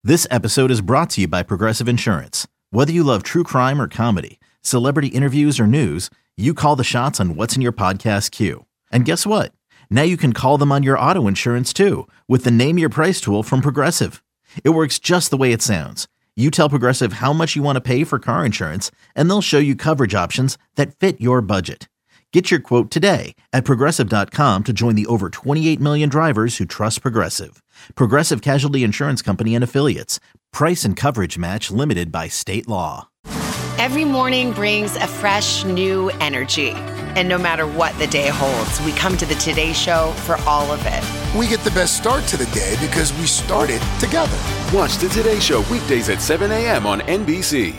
This episode is brought to you by Progressive Insurance. Whether you love true crime or comedy, celebrity interviews or news, you call the shots on what's in your podcast queue. And guess what? Now you can call them on your auto insurance too with the Name Your Price tool from Progressive. It works just the way it sounds. You tell Progressive how much you want to pay for car insurance, and they'll show you coverage options that fit your budget. Get your quote today at Progressive.com to join the over 28 million drivers who trust Progressive. Progressive Casualty Insurance Company and Affiliates. Price and coverage match limited by state law. Every morning brings a fresh, new energy. And no matter what the day holds, we come to the Today Show for all of it. We get the best start to the day because we started together. Watch the Today Show weekdays at 7 a.m. on NBC.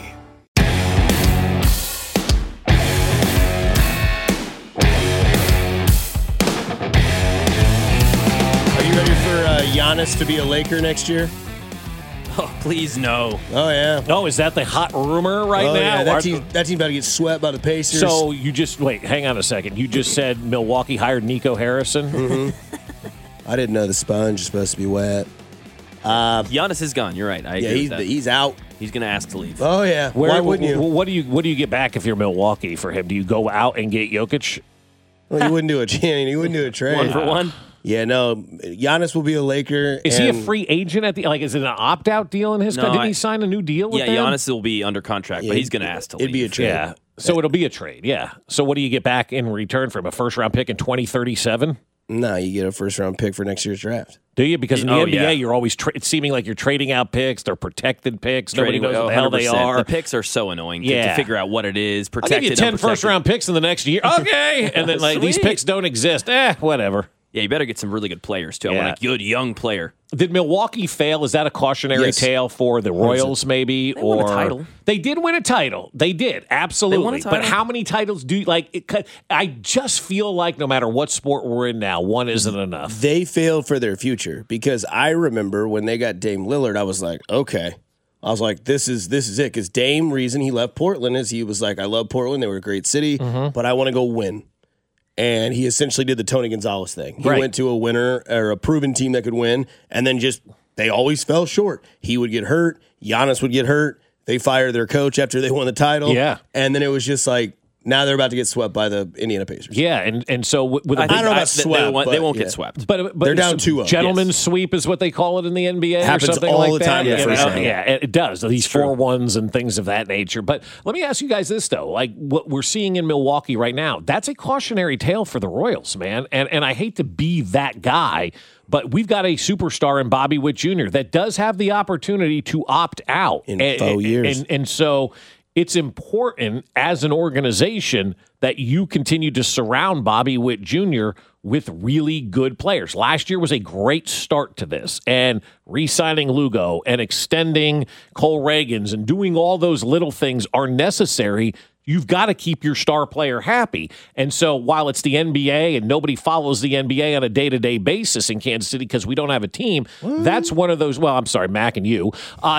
Are you ready for Giannis to be a Laker next year? Oh, please no. Oh, yeah. Oh, is that the hot rumor right now? Yeah, that team about to get swept by the Pacers. So you just, wait, hang on a second. You just said Milwaukee hired Nico Harrison? Mm-hmm. I didn't know the sponge is supposed to be wet. Giannis is gone. You're right. I agree with that. He's out. He's going to ask to leave. Oh, yeah. Why wouldn't you? What do you get back if you're Milwaukee for him? Do you go out and get Jokic? Well, you wouldn't do a trade. 1 for 1? Yeah, no. Giannis will be a Laker. Is he a free agent at the is it an opt-out deal in his Didn't he sign a new deal with them? Giannis will be under contract, but he's going to ask to leave. It'd be a trade. Yeah. So it'll be a trade, yeah. So what do you get back in return for him? A first-round pick in 2037? No, you get a first-round pick for next year's draft. Do you? Because in the NBA, you're always it's seeming like you're trading out picks. They're protected picks. Nobody knows what the hell they are. The picks are so annoying to figure out what it is. Protected, I'll give you 10 first-round picks in the next year. Okay. And then these picks don't exist. Whatever. Yeah, you better get some really good players, too. I want a good young player. Did Milwaukee fail? Is that a cautionary tale for the Royals, maybe? They won a title. They did win a title. They did, absolutely. They won a title. But how many titles do you I just feel like no matter what sport we're in now, one isn't enough. They failed for their future because I remember when they got Dame Lillard, I was like, okay. I was like, this is it. Because Dame, reason he left Portland is he was like, I love Portland. They were a great city, but I want to go win. And he essentially did the Tony Gonzalez thing. He went to a winner or a proven team that could win, and then they always fell short. He would get hurt. Giannis would get hurt. They fired their coach after they won the title. Yeah. And then it was just like, now they're about to get swept by the Indiana Pacers. Yeah, and so with I don't know about swept. They won't get swept. But they're down 2-0. Gentleman's sweep is what they call it in the NBA. Happens or something all like the that. time in the first round. Yeah, it does. These 4-1s and things of that nature. But let me ask you guys this, though. Like what we're seeing in Milwaukee right now, that's a cautionary tale for the Royals, man. And I hate to be that guy, but we've got a superstar in Bobby Witt Jr. that does have the opportunity to opt out. In 4 years. And so it's important as an organization that you continue to surround Bobby Witt Jr. with really good players. Last year was a great start to this, and re-signing Lugo and extending Cole Reagans and doing all those little things are necessary. You've got to keep your star player happy. And so while it's the NBA and nobody follows the NBA on a day-to-day basis in Kansas City because we don't have a team, that's one of those, well, I'm sorry, Mac and you.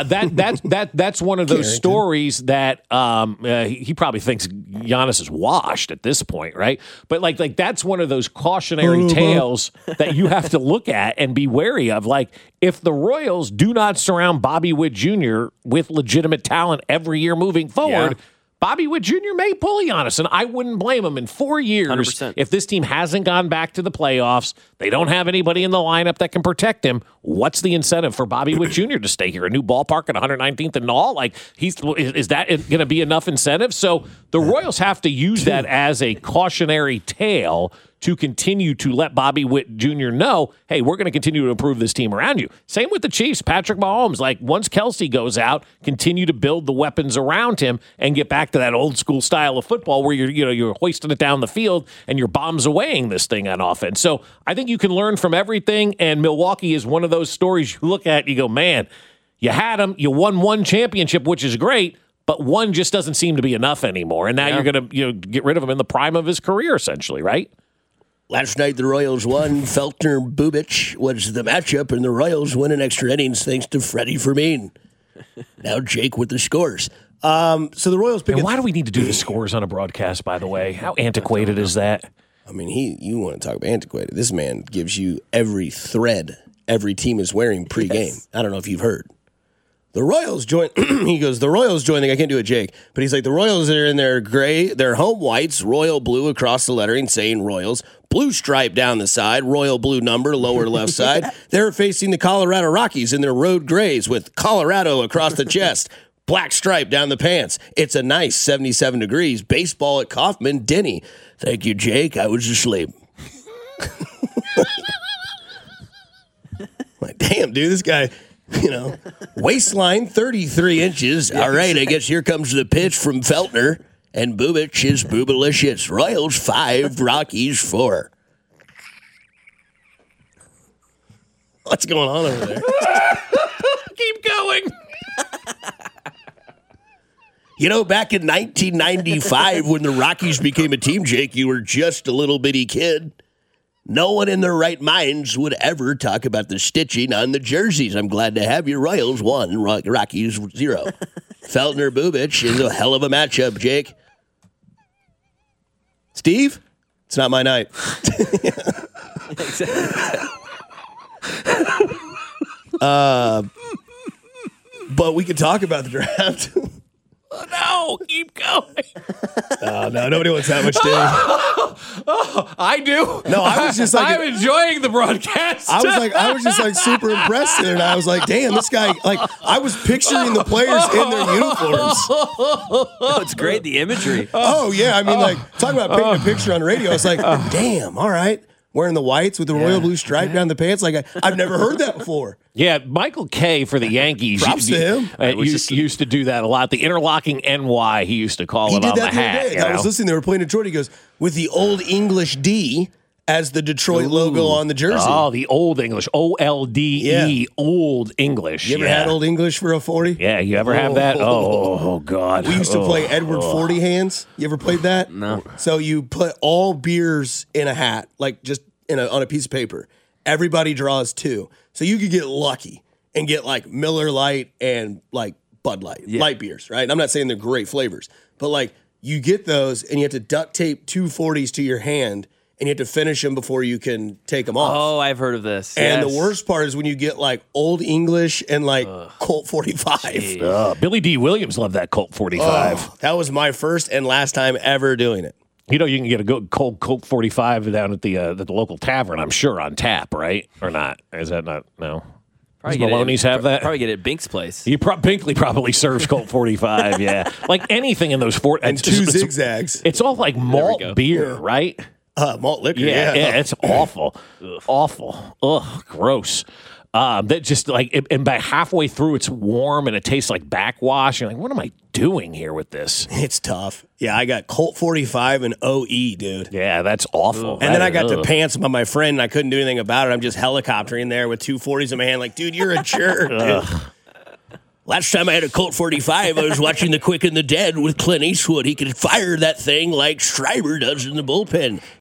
That's one of those stories that he probably thinks Giannis is washed at this point, right? But like that's one of those cautionary tales that you have to look at and be wary of. Like, if the Royals do not surround Bobby Witt Jr. with legitimate talent every year moving forward, Bobby Witt Jr. may pull Giannis, and I wouldn't blame him. In 4 years, 100%. If this team hasn't gone back to the playoffs, they don't have anybody in the lineup that can protect him, what's the incentive for Bobby Witt Jr. to stay here? A new ballpark at 119th and all? Like, is that going to be enough incentive? So the Royals have to use that as a cautionary tale to continue to let Bobby Witt Jr. know, hey, we're going to continue to improve this team around you. Same with the Chiefs, Patrick Mahomes. Like, once Kelsey goes out, continue to build the weapons around him and get back to that old school style of football where you're hoisting it down the field and you're bombs awaying this thing on offense. So I think you can learn from everything, and Milwaukee is one of those stories you look at and you go, man, you had them, you won one championship, which is great, but one just doesn't seem to be enough anymore. And now you're going to get rid of him in the prime of his career, essentially, right? Last night, the Royals won. Feltner-Bubic was the matchup, and the Royals win in extra innings thanks to Freddie Fermin. Now Jake with the scores. So the Royals pick. And why do we need to do the scores on a broadcast, by the way? How antiquated is that? I mean, you want to talk about antiquated. This man gives you every thread every team is wearing pregame. Yes. I don't know if you've heard. the Royals join. He goes, the Royals joining. I can't do it, Jake. But he's like, the Royals are in their gray, their home whites, royal blue across the lettering, saying Royals. Blue stripe down the side, royal blue number, lower left side. They're facing the Colorado Rockies in their road grays with Colorado across the chest. Black stripe down the pants. It's a nice 77 degrees. Baseball at Kauffman, Denny. Thank you, Jake. I was asleep. Like, damn, dude, this guy, waistline 33 inches. All right, I guess here comes the pitch from Feltner. And Bubic is boobalicious. Royals 5, Rockies 4. What's going on over there? Keep going. Back in 1995 when the Rockies became a team, Jake, you were just a little bitty kid. No one in their right minds would ever talk about the stitching on the jerseys. I'm glad to have you. Royals 1, Rockies 0. Feltner Bubic is a hell of a matchup, Jake. Steve, it's not my night. But we can talk about the draft. Oh, no, keep going. Oh, no, nobody wants that much Dave. I do. No, I was just like, I'm enjoying the broadcast. I was just like super impressed there, and I was like, damn, this guy, like, I was picturing the players in their uniforms. Oh, it's great, the imagery. Oh, yeah, I mean, like, talking about painting a picture on radio, it's like, damn, all right. Wearing the whites with the royal blue stripe down the pants. Like, I've never heard that before. Yeah, Michael Kay for the Yankees. Props to him. Used to do that a lot. The interlocking NY, he used to call it on the hat. I was listening. They were playing Detroit. He goes, with the Old English D as the Detroit logo on the jersey. Oh, the Old English. OLDE, Old English. You ever had Old English for a 40? Yeah, you ever have that? Oh, God. We used to play Edward 40 hands. You ever played that? No. So you put all beers in a hat, like just on a piece of paper. Everybody draws 2. So you could get lucky and get like Miller Lite and like Bud Light, light beers, right? I'm not saying they're great flavors, but like you get those and you have to duct tape 2 40s to your hand and you have to finish them before you can take them off. Oh, I've heard of this. And the worst part is when you get like Old English and like Colt 45. Billy D. Williams loved that Colt 45. That was my first and last time ever doing it. You can get a good cold Colt 45 down at the local tavern, I'm sure, on tap, right? Or not? Is that not? No. Does Maloney's have that? Probably get it at Bink's place. Binkley probably serves Colt 45, yeah. Like anything in those and 2 zigzags. It's all like malt beer, right? Malt liquor, yeah. It's awful. Awful. Ugh, gross. That just like, and by halfway through, it's warm and it tastes like backwash. You're like, what am I doing here with this? It's tough. Yeah, I got Colt 45 and OE, dude. Yeah, that's awful. And then I got to pants by my friend and I couldn't do anything about it. I'm just helicoptering there with 2 40s in my hand like, dude, you're a jerk, dude. Last time I had a Colt 45, I was watching The Quick and the Dead with Clint Eastwood. He could fire that thing like Schreiber does in the bullpen.